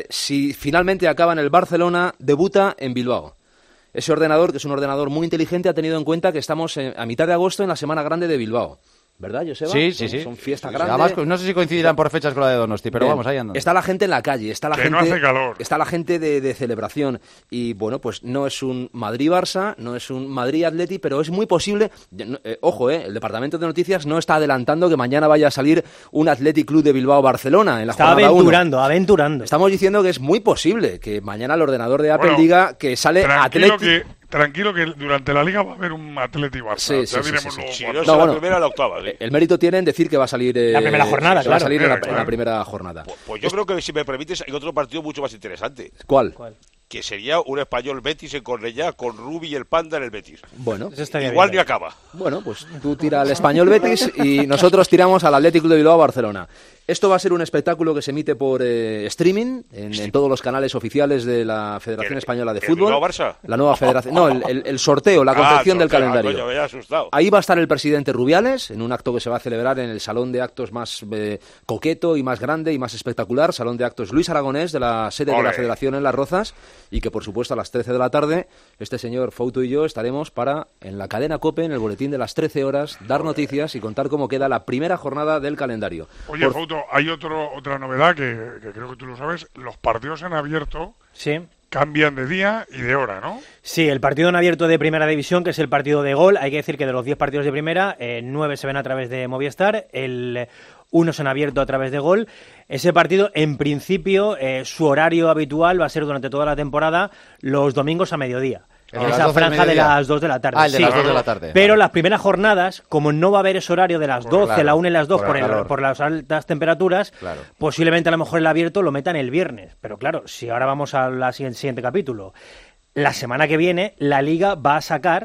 si finalmente acaba en el Barcelona, debuta en Bilbao. Ese ordenador, que es un ordenador muy inteligente, ha tenido en cuenta que estamos a mitad de agosto en la Semana Grande de Bilbao. ¿Verdad, Joseba? Sí. Son fiestas grandes. Además, no sé si coincidirán por fechas con la de Donosti, pero vamos, ahí andando. Está la gente en la calle, está la gente... no hace calor. Está la gente de celebración. Y, bueno, pues no es un Madrid-Barça, no es un Madrid-Atleti, pero es muy posible... ojo, el Departamento de Noticias no está adelantando que mañana vaya a salir un Athletic Club de Bilbao-Barcelona en la jornada 1. Aventurando. Estamos diciendo que es muy posible que mañana el ordenador de Apple diga que sale Athletic... Tranquilo que durante la Liga va a haber un Atleti Barça. Sí, diremos luego. Si no es la primera o la octava. El mérito tiene en decir que va a salir la primera jornada, va a salir en la primera jornada. Pues yo creo que, si me permites, hay otro partido mucho más interesante. ¿Cuál? Que sería un Español Betis en Cornellá con Rubi y el Panda en el Betis. Bueno, igual ni acaba. Bueno, pues tú tira al Español Betis y nosotros tiramos al Atlético de Bilbao Barcelona. Esto va a ser un espectáculo que se emite por streaming en todos los canales oficiales de la Federación Española de Fútbol. ¿El Barça? La nueva federación. No, el sorteo, la confección del calendario. Coño, me había asustado. Ahí va a estar el presidente Rubiales en un acto que se va a celebrar en el salón de actos más coqueto y más grande y más espectacular, salón de actos Luis Aragonés, de la sede de la Federación en Las Rozas, y que por supuesto a las 13 de la tarde este señor Fouto y yo estaremos para, en la cadena COPE, en el boletín de las 13 horas, dar noticias y contar cómo queda la primera jornada del calendario. Oye, Fouto, hay otra novedad que creo que tú lo sabes. Los partidos en abierto cambian de día y de hora, ¿no? Sí, el partido en abierto de Primera División, que es el partido de Gol, hay que decir que de los 10 partidos de Primera, 9 se ven a través de Movistar, el 1 es en abierto a través de Gol. Ese partido, en principio, su horario habitual va a ser durante toda la temporada los domingos a mediodía. En esa franja de las 2 de la tarde. El de las 2 de la tarde. Pero las primeras jornadas, como no va a haber ese horario de las 12, la 1 y las 2 por las altas temperaturas, posiblemente a lo mejor el abierto lo metan el viernes. Pero claro, si ahora vamos al siguiente capítulo, la semana que viene la Liga va a sacar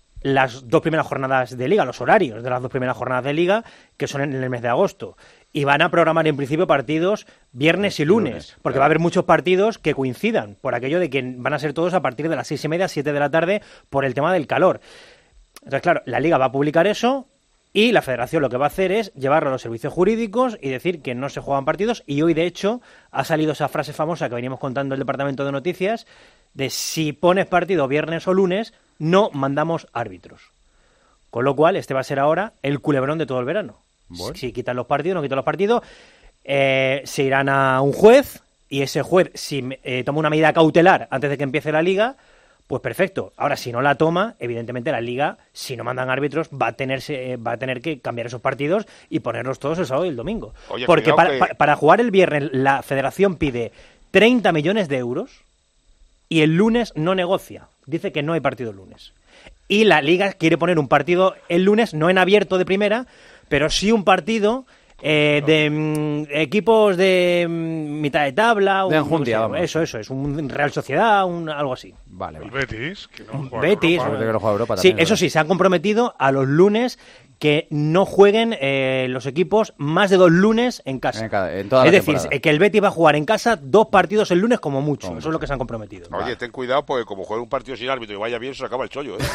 las 2 primeras jornadas de Liga, los horarios de las 2 primeras jornadas de Liga, que son en el mes de agosto. Y van a programar en principio partidos viernes y lunes, porque va a haber muchos partidos que coincidan, por aquello de que van a ser todos a partir de las 6:30, 7 de la tarde, por el tema del calor. Entonces, claro, la Liga va a publicar eso y la Federación lo que va a hacer es llevarlo a los servicios jurídicos y decir que no se juegan partidos. Y hoy, de hecho, ha salido esa frase famosa que veníamos contando el Departamento de Noticias, de si pones partido viernes o lunes, no mandamos árbitros. Con lo cual, este va a ser ahora el culebrón de todo el verano. Bueno. Si quitan los partidos, no quitan los partidos, se irán a un juez y ese juez, si toma una medida cautelar antes de que empiece la liga, pues perfecto. Ahora, si no la toma, evidentemente la liga, si no mandan árbitros, va a tener que cambiar esos partidos y ponerlos todos el sábado y el domingo. Oye, porque para jugar el viernes, la federación pide 30 millones de euros y el lunes no negocia. Dice que no hay partido el lunes. Y la liga quiere poner un partido el lunes, no en abierto de primera, pero sí un partido de equipos de mitad de tabla. De enjundia, no sé, eso, es un Real Sociedad, algo así. Vale. El Betis, que no juega Betis, Europa. Sí, eso sí, se han comprometido a los lunes que no jueguen los equipos más de 2 lunes en casa. En toda la es decir, temporada. que el Betis va a jugar en casa 2 partidos el lunes como mucho. Eso es lo que se han comprometido. Oye, ten cuidado, porque como juegue un partido sin árbitro y vaya bien, se acaba el chollo, ¿eh?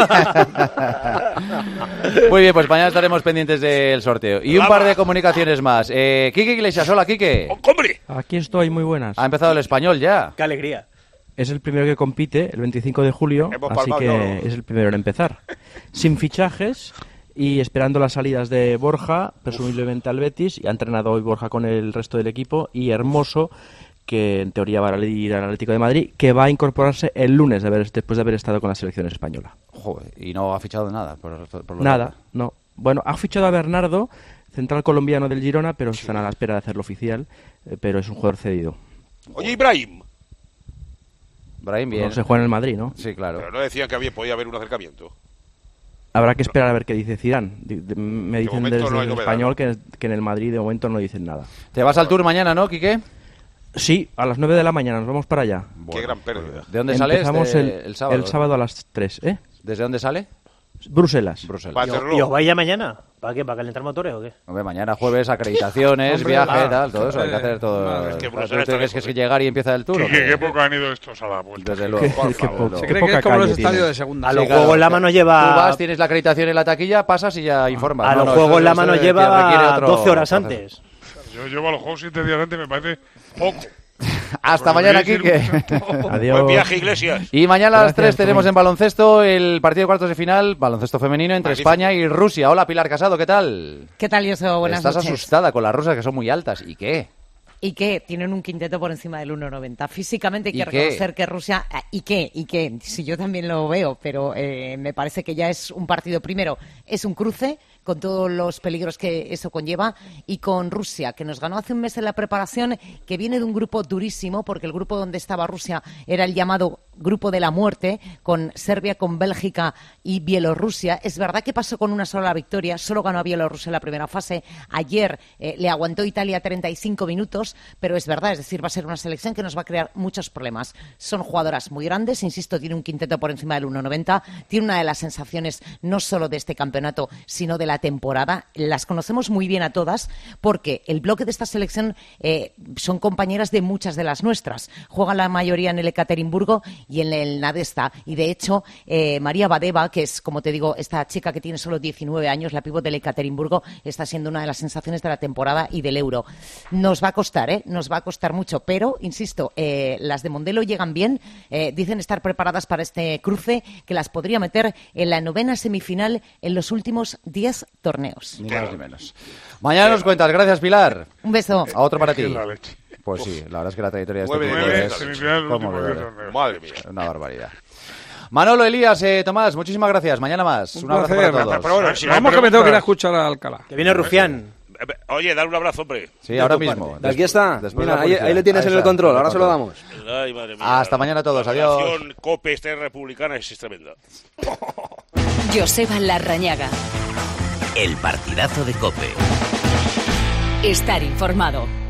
Muy bien, pues mañana estaremos pendientes del sorteo. Y un par de comunicaciones más. Quique Iglesias, hola, Quique. ¡Hombre! Aquí estoy, muy buenas. Ha empezado el español ya. ¡Qué alegría! Es el primero que compite, el 25 de julio, así que es el primero en empezar. Sin fichajes y esperando las salidas de Borja, presumiblemente al Betis, y ha entrenado hoy Borja con el resto del equipo, y Hermoso, que en teoría va a ir al Atlético de Madrid, que va a incorporarse el lunes después de haber estado con la selección española. Joder, y no ha fichado nada. Por nada, no. Bueno, ha fichado a Bernardo, central colombiano del Girona, pero están a la espera de hacerlo oficial, pero es un jugador cedido. Oye, Ibrahim. Brahim, bien. No se juega en el Madrid, ¿no? Sí, claro. Pero no decían que podía haber un acercamiento. Habrá que esperar a ver qué dice Zidane. Me dicen desde no el español que en el Madrid de momento no dicen nada. Te vas al Tour mañana, ¿no, Quique? Sí, a las 9 de la mañana nos vamos para allá. Bueno, qué gran pérdida. ¿De dónde sales? Empezamos el sábado. El sábado a las 3, ¿eh? ¿Desde dónde sale? Bruselas. ¿Y os vais ya mañana? ¿Para qué? ¿Para calentar motores o qué? Hombre, mañana jueves, acreditaciones, viaje, tal, todo eso. Hay que hacer todo. Es que ¿Tienes que llegar y empieza el Tour? ¿Qué poco han ido estos a la vuelta? Desde luego. Se cree que es como los estadios de segunda. A los Juegos la mano lleva... Tú vas, tienes la acreditación en la taquilla, pasas y ya informas. A los Juegos la mano lleva 12 horas antes. Yo llevo a los Juegos 7 días antes, me parece poco. Hasta mañana, Quique. Adiós. Buen viaje, Iglesias. Y mañana a las 3 tenemos en baloncesto el partido de cuartos de final, baloncesto femenino entre España y Rusia. Hola, Pilar Casado, ¿qué tal? ¿Qué tal, Yoso? Buenas noches. Estás asustada con las rusas, que son muy altas. ¿Y qué? ¿Y qué? Tienen un quinteto por encima del 1,90. Físicamente hay que ¿Y reconocer que Rusia... ¿Y qué? ¿Y qué? Si yo también lo veo, pero me parece que ya es un partido. Primero, es un cruce con todos los peligros que eso conlleva, y con Rusia, que nos ganó hace un mes en la preparación, que viene de un grupo durísimo, porque el grupo donde estaba Rusia era el llamado grupo de la muerte, con Serbia, con Bélgica y Bielorrusia. Es verdad que pasó con una sola victoria, solo ganó a Bielorrusia en la primera fase. Ayer le aguantó Italia 35 minutos, pero es verdad, es decir, va a ser una selección que nos va a crear muchos problemas. Son jugadoras muy grandes, insisto, tiene un quinteto por encima del 1,90, tiene una de las sensaciones no solo de este campeonato, sino de la temporada. Las conocemos muy bien a todas, porque el bloque de esta selección son compañeras de muchas de las nuestras. Juegan la mayoría en el Ekaterimburgo y en el Nadesta, y de hecho María Badeva, que es, como te digo, esta chica que tiene solo 19 años, la pívot del Ekaterimburgo, está siendo una de las sensaciones de la temporada y del Euro. Nos va a costar, nos va a costar mucho, pero, insisto, las de Mondelo llegan bien, dicen estar preparadas para este cruce, que las podría meter en la 9ª semifinal en los últimos 10 torneos. Ni más ni menos. Mañana nos cuentas. Gracias, Pilar. Un beso. A otro para ti. Pues sí, la verdad es que la trayectoria de este es... Madre mía. Una barbaridad. Manolo, Elías, Tomás, muchísimas gracias. Mañana más. Un abrazo para todos. Pero bueno, vamos, que me tengo que ir a escuchar a Alcalá. Que viene Rufián. Oye, dale un abrazo, hombre. Sí, ahora mismo. Aquí está. Mira, ahí le tienes en el control. Ahora se lo damos. Ay, madre mía. Hasta mañana a todos. Adiós. La relación COPE republicana es tremenda. Joseba Larrañaga. El partidazo de COPE. Estar informado.